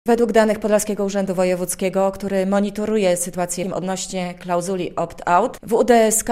Według danych Podlaskiego Urzędu Wojewódzkiego, który monitoruje sytuację odnośnie klauzuli opt-out, w UDSK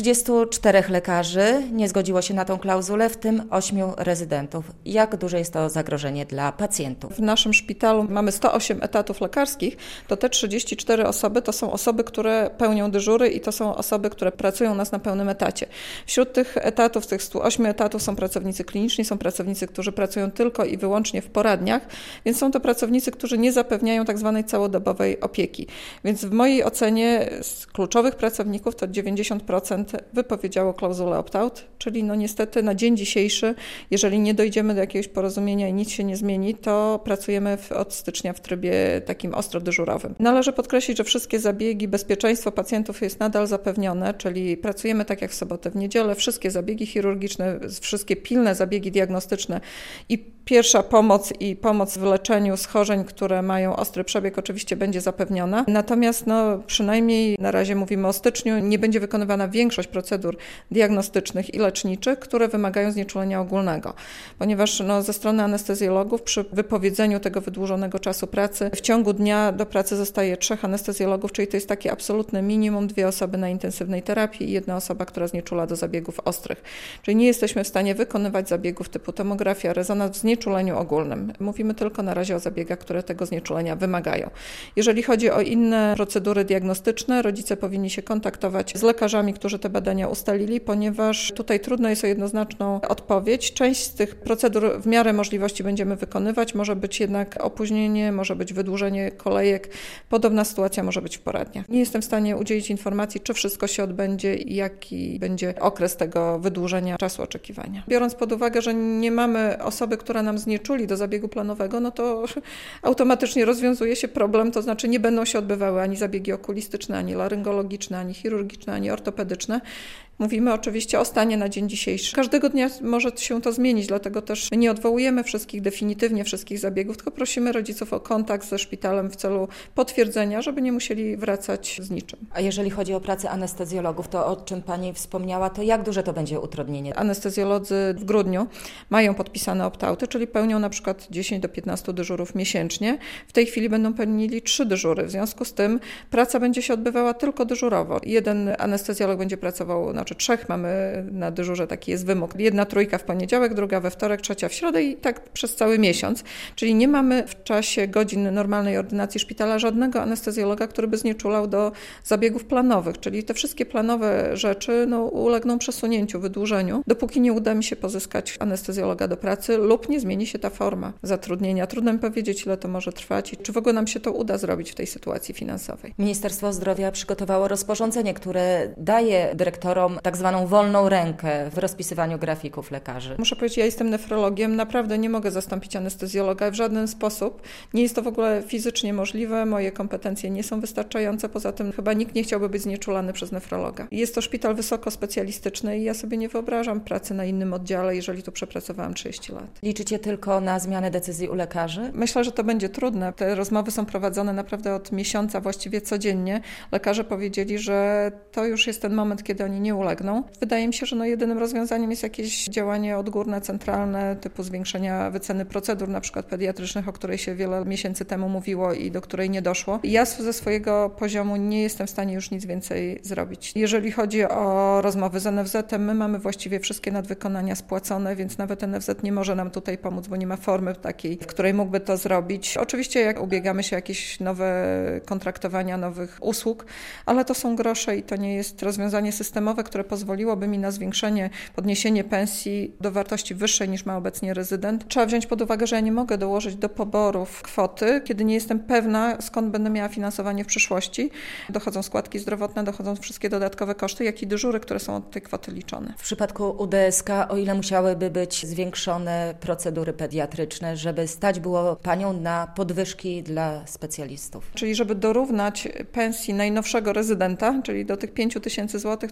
34 lekarzy nie zgodziło się na tą klauzulę, w tym 8 rezydentów. Jak duże jest to zagrożenie dla pacjentów? W naszym szpitalu mamy 108 etatów lekarskich, to te 34 osoby to są osoby, które pełnią dyżury i to są osoby, które pracują u nas na pełnym etacie. Wśród tych etatów, tych 108 etatów są pracownicy kliniczni, są pracownicy, którzy pracują tylko i wyłącznie w poradniach, więc są to pracownicy, którzy nie zapewniają tak zwanej całodobowej opieki. Więc w mojej ocenie z kluczowych pracowników to 90% wypowiedziało klauzulę opt-out, czyli niestety na dzień dzisiejszy, jeżeli nie dojdziemy do jakiegoś porozumienia i nic się nie zmieni, to pracujemy od stycznia w trybie takim ostro dyżurowym. Należy podkreślić, że wszystkie zabiegi, bezpieczeństwo pacjentów jest nadal zapewnione, czyli pracujemy tak jak w sobotę, w niedzielę, wszystkie zabiegi chirurgiczne, wszystkie pilne zabiegi diagnostyczne i pierwsza pomoc i pomoc w leczeniu schorzeń, które mają ostry przebieg, oczywiście będzie zapewniona. Natomiast przynajmniej na razie mówimy o styczniu, nie będzie wykonywana większość procedur diagnostycznych i leczniczych, które wymagają znieczulenia ogólnego. Ponieważ ze strony anestezjologów przy wypowiedzeniu tego wydłużonego czasu pracy w ciągu dnia do pracy zostaje 3 anestezjologów, czyli to jest takie absolutne minimum, 2 osoby na intensywnej terapii i 1 osoba, która znieczula do zabiegów ostrych. Czyli nie jesteśmy w stanie wykonywać zabiegów typu tomografia, rezonans w znieczuleniu ogólnym. Mówimy tylko na razie o zabiegach, które tego znieczulenia wymagają. Jeżeli chodzi o inne procedury diagnostyczne, rodzice powinni się kontaktować z lekarzami, którzy te badania ustalili, ponieważ tutaj trudno jest o jednoznaczną odpowiedź. Część z tych procedur w miarę możliwości będziemy wykonywać, może być jednak opóźnienie, może być wydłużenie kolejek. Podobna sytuacja może być w poradniach. Nie jestem w stanie udzielić informacji, czy wszystko się odbędzie i jaki będzie okres tego wydłużenia czasu oczekiwania. Biorąc pod uwagę, że nie mamy osoby, która nam znieczuli do zabiegu planowego, to automatycznie rozwiązuje się problem, to znaczy nie będą się odbywały ani zabiegi okulistyczne, ani laryngologiczne, ani chirurgiczne, ani ortopedyczne. Mówimy oczywiście o stanie na dzień dzisiejszy. Każdego dnia może się to zmienić, dlatego też nie odwołujemy definitywnie wszystkich zabiegów, tylko prosimy rodziców o kontakt ze szpitalem w celu potwierdzenia, żeby nie musieli wracać z niczym. A jeżeli chodzi o pracę anestezjologów, to o czym Pani wspomniała, to jak duże to będzie utrudnienie? Anestezjolodzy w grudniu mają podpisane opt-outy, czyli pełnią na przykład 10 do 15 dyżurów miesięcznie. W tej chwili będą pełnili 3 dyżury. W związku z tym praca będzie się odbywała tylko dyżurowo. 1 anestezjolog będzie pracował, 3 mamy na dyżurze, taki jest wymóg. 1 trójka w poniedziałek, 2 we wtorek, 3 w środę i tak przez cały miesiąc. Czyli nie mamy w czasie godzin normalnej ordynacji szpitala żadnego anestezjologa, który by znieczulał do zabiegów planowych. Czyli te wszystkie planowe rzeczy ulegną przesunięciu, wydłużeniu, dopóki nie uda mi się pozyskać anestezjologa do pracy lub nie zmieni się ta forma zatrudnienia. Trudno mi powiedzieć, ile to może trwać i czy w ogóle nam się to uda zrobić w tej sytuacji finansowej. Ministerstwo Zdrowia przygotowało rozporządzenie, które daje dyrektorom tak zwaną wolną rękę w rozpisywaniu grafików lekarzy. Muszę powiedzieć, ja jestem nefrologiem, naprawdę nie mogę zastąpić anestezjologa w żaden sposób. Nie jest to w ogóle fizycznie możliwe, moje kompetencje nie są wystarczające, poza tym chyba nikt nie chciałby być znieczulany przez nefrologa. Jest to szpital wysokospecjalistyczny i ja sobie nie wyobrażam pracy na innym oddziale, jeżeli tu przepracowałam 30 lat. Liczycie tylko na zmianę decyzji u lekarzy? Myślę, że to będzie trudne. Te rozmowy są prowadzone naprawdę od miesiąca, właściwie codziennie. Lekarze powiedzieli, że to już jest ten moment, kiedy oni nie ulegną. Wydaje mi się, że jedynym rozwiązaniem jest jakieś działanie odgórne, centralne, typu zwiększenia wyceny procedur, na przykład pediatrycznych, o której się wiele miesięcy temu mówiło i do której nie doszło. Ja ze swojego poziomu nie jestem w stanie już nic więcej zrobić. Jeżeli chodzi o rozmowy z NFZ-em, my mamy właściwie wszystkie nadwykonania spłacone, więc nawet NFZ nie może nam tutaj pomóc, bo nie ma formy takiej, w której mógłby to zrobić. Oczywiście jak ubiegamy się o jakieś nowe kontraktowania, nowych usług, ale to są grosze i to nie jest rozwiązanie systemowe, które pozwoliłoby mi na zwiększenie, podniesienie pensji do wartości wyższej niż ma obecnie rezydent. Trzeba wziąć pod uwagę, że ja nie mogę dołożyć do poborów kwoty, kiedy nie jestem pewna, skąd będę miała finansowanie w przyszłości. Dochodzą składki zdrowotne, dochodzą wszystkie dodatkowe koszty, jak i dyżury, które są od tej kwoty liczone. W przypadku UDSK, o ile musiałyby być zwiększone procedury pediatryczne, żeby stać było Panią na podwyżki dla specjalistów? Czyli żeby dorównać pensji najnowszego rezydenta, czyli do tych 5 000 złotych, to tak szacuję,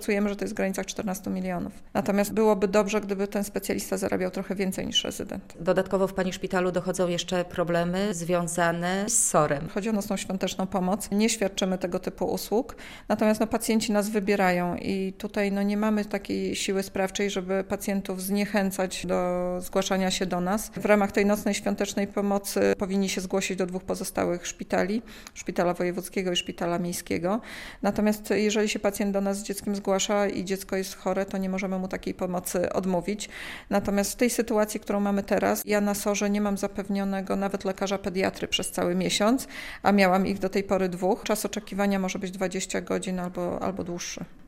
szacujemy, że to jest w granicach 14 milionów. Natomiast byłoby dobrze, gdyby ten specjalista zarabiał trochę więcej niż rezydent. Dodatkowo w Pani szpitalu dochodzą jeszcze problemy związane z SOR-em. Chodzi o nocną świąteczną pomoc. Nie świadczymy tego typu usług, natomiast pacjenci nas wybierają i tutaj nie mamy takiej siły sprawczej, żeby pacjentów zniechęcać do zgłaszania się do nas. W ramach tej nocnej świątecznej pomocy powinni się zgłosić do 2 pozostałych szpitali, Szpitala Wojewódzkiego i Szpitala Miejskiego. Natomiast jeżeli się pacjent do nas z dzieckiem zgłasza i dziecko jest chore, to nie możemy mu takiej pomocy odmówić. Natomiast w tej sytuacji, którą mamy teraz, ja na SOR-ze nie mam zapewnionego nawet lekarza pediatry przez cały miesiąc, a miałam ich do tej pory 2. Czas oczekiwania może być 20 godzin albo dłuższy.